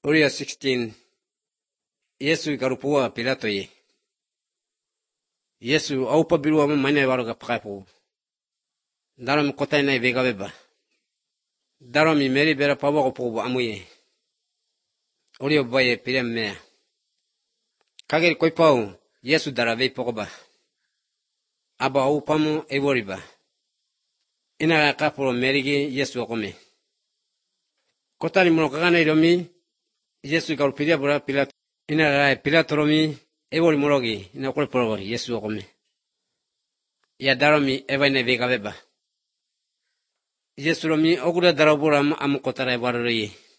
Uria 16. Yesu ikarupua Pilato ye. Yesu au pabiru amu mane waroga pakapu. Dalam kota na vega beba. Dalam mi meri bera pawa ko amu ye. Uria baye pirem mea. Kageri koi pau Yesu dara vei pokoba. Aba au pamu evoriba. Ina kapuro merigi Yesu akome. Kota ni muno kagana iromi Yesu ikarupiria bora Pilato. Ina rai Pilato romi evori morogi ina kule porogo Yesu akome. Ya darami evaine vega beba. Yesu romi ogura darabura amu kota rai warori.